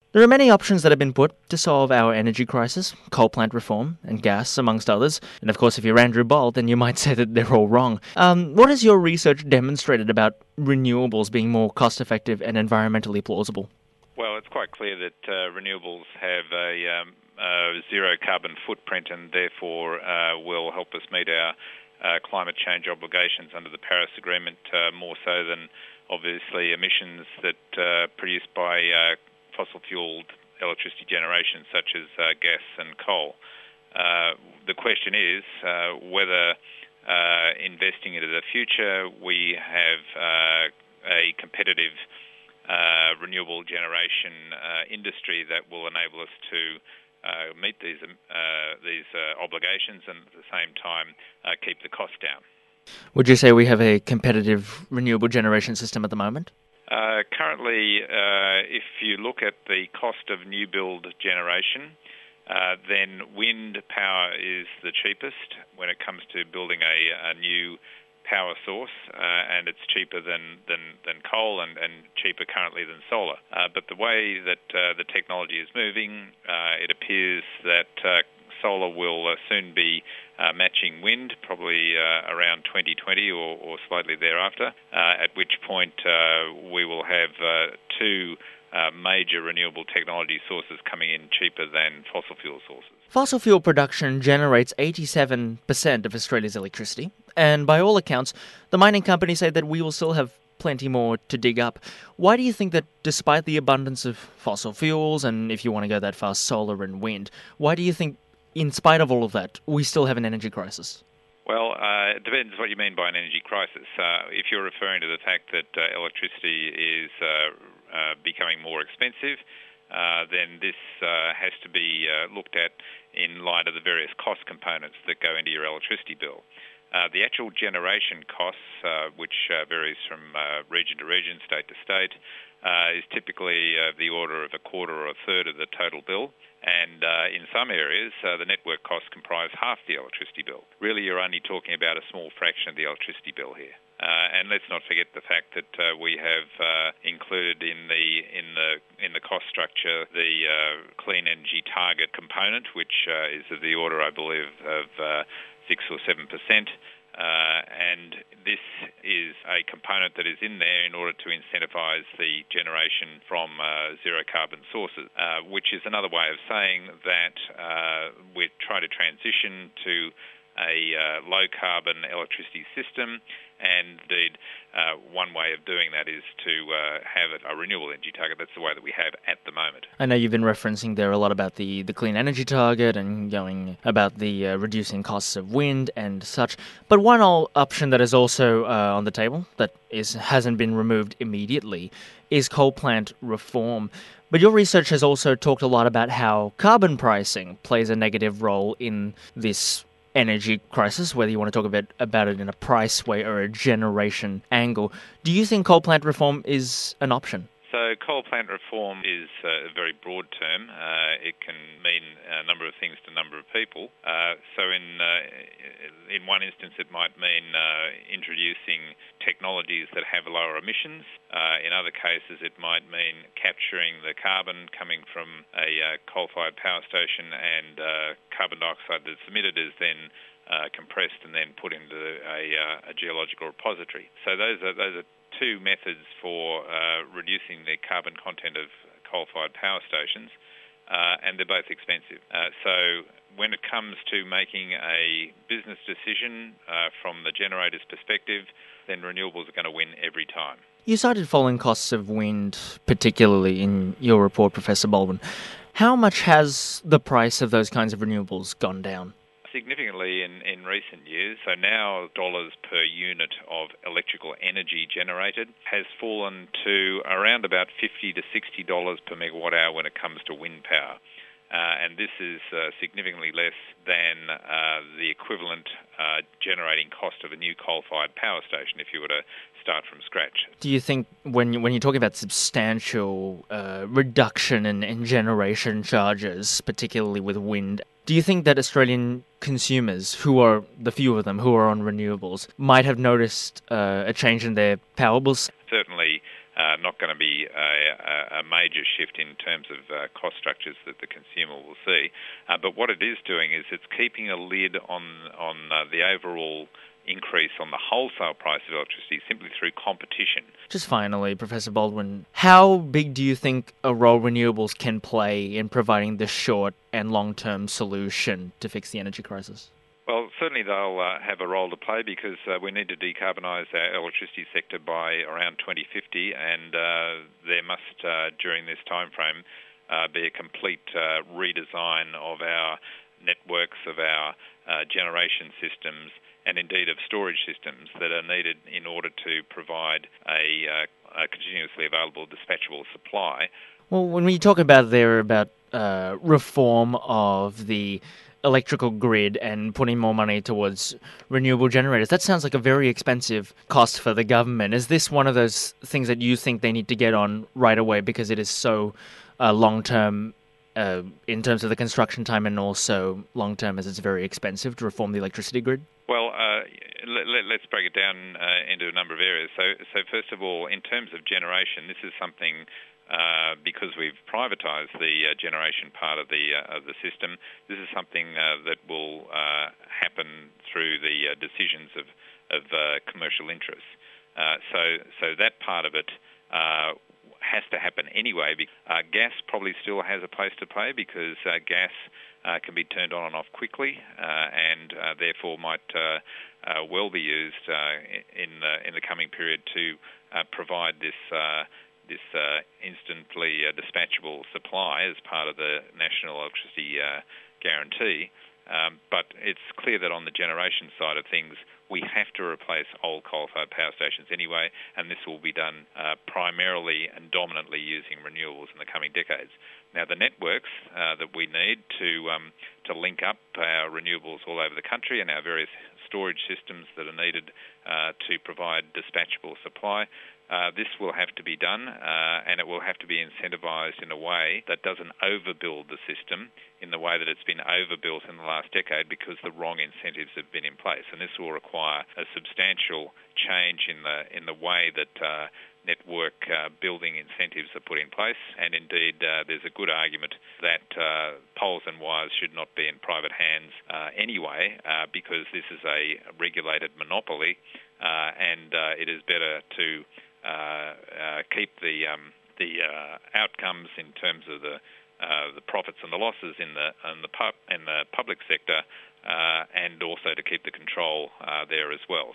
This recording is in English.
There are many options that have been put to solve our energy crisis, coal plant reform and gas, amongst others. And of course, if you're Andrew Bolt, then you might say that they're all wrong. What has your research demonstrated about renewables being more cost-effective and environmentally plausible? Well, it's quite clear that renewables have a zero carbon footprint and therefore will help us meet our climate change obligations under the Paris Agreement more so than obviously emissions that are produced by fossil-fueled electricity generation such as gas and coal. The question is whether investing into the future we have a competitive renewable generation industry that will enable us to meet these obligations and at the same time keep the cost down. Would you say we have a competitive renewable generation system at the moment? Currently, if you look at the cost of new build generation, then wind power is the cheapest when it comes to building a new power source, and it's cheaper than coal and cheaper currently than solar. But the way that the technology is moving, it appears that solar will soon be matching wind, probably around 2020 or slightly thereafter, at which point we will have two major renewable technology sources coming in cheaper than fossil fuel sources. Fossil fuel production generates 87% of Australia's electricity, and by all accounts, the mining companies say that we will still have plenty more to dig up. Why do you think that despite the abundance of fossil fuels, and if you want to go that far, solar and wind, why do you think, in spite of all of that, we still have an energy crisis? Well, it depends what you mean by an energy crisis. If you're referring to the fact that electricity is becoming more expensive, then this has to be looked at in light of the various cost components that go into your electricity bill. The actual generation costs, which varies from region to region, state to state, is typically the order of a quarter or a third of the total bill. And in some areas, the network costs comprise half the electricity bill. Really, you're only talking about a small fraction of the electricity bill here. And let's not forget the fact that we have included in the cost structure the clean energy target component, which is of the order, I believe, of 6 or 7%. And this is a component that is in there in order to incentivise the generation from zero carbon sources, which is another way of saying that we're trying to transition to a low carbon electricity system, and indeed one way of doing that is to have a renewable energy target. That's the way that we have at the moment. I know you've been referencing there a lot about the clean energy target and going about the reducing costs of wind and such, but one option that is also on the table that hasn't been removed immediately is coal plant reform. But your research has also talked a lot about how carbon pricing plays a negative role in this energy crisis, whether you want to talk a bit about it in a price way or a generation angle. Do you think coal plant reform is an option? So coal plant reform is a very broad term. It can mean a number of things to a number of people. So in one instance, it might mean introducing technologies that have lower emissions. In other cases, it might mean capturing the carbon coming from a coal-fired power station, and carbon dioxide that's emitted is then compressed and then put into a geological repository. So those are two methods for reducing the carbon content of coal-fired power stations, and they're both expensive. So when it comes to making a business decision from the generator's perspective, then renewables are going to win every time. You cited falling costs of wind, particularly in your report, Professor Baldwin. How much has the price of those kinds of renewables gone down? Significantly in recent years. So now dollars per unit of electrical energy generated has fallen to around about $50 to $60 per megawatt hour when it comes to wind power. And this is significantly less than the equivalent generating cost of a new coal-fired power station if you were to start from scratch. Do you think when you're talking about substantial reduction in generation charges, particularly with wind, do you think that Australian consumers, who are the few of them who are on renewables, might have noticed a change in their power bills? Certainly not going to be a major shift in terms of cost structures that the consumer will see. But what it is doing is it's keeping a lid on the overall increase on the wholesale price of electricity simply through competition. Just finally, Professor Baldwin, how big do you think a role renewables can play in providing the short and long-term solution to fix the energy crisis? Well, certainly they'll have a role to play because we need to decarbonise our electricity sector by around 2050, and there must, during this time frame, be a complete redesign of our networks, of our generation systems, and indeed of storage systems that are needed in order to provide a continuously available dispatchable supply. Well, when we talk about reform of the electrical grid and putting more money towards renewable generators, that sounds like a very expensive cost for the government. Is this one of those things that you think they need to get on right away because it is so long-term in terms of the construction time, and also long-term as it's very expensive to reform the electricity grid? Well, let's break it down into a number of areas. So first of all, in terms of generation, this is something because we've privatised the generation part of the system. This is something that will happen through the decisions of commercial interests. So that part of it has to happen anyway. Gas probably still has a place to play because gas can be turned on and off quickly, and therefore might well be used in the coming period to provide this instantly dispatchable supply as part of the National Electricity Guarantee. But it's clear that on the generation side of things, we have to replace old coal-fired power stations anyway, and this will be done primarily and dominantly using renewables in the coming decades. Now, the networks that we need to link up our renewables all over the country and our various storage systems that are needed to provide dispatchable supply, this will have to be done, and it will have to be incentivised in a way that doesn't overbuild the system in the way that it's been overbuilt in the last decade because the wrong incentives have been in place. And this will require a substantial change in the way that network building incentives are put in place. And indeed, there's a good argument that poles and wires should not be in private hands anyway, because this is a regulated monopoly, and it is better to keep the outcomes in terms of the profits and the losses in the public sector, and also to keep the control there as well.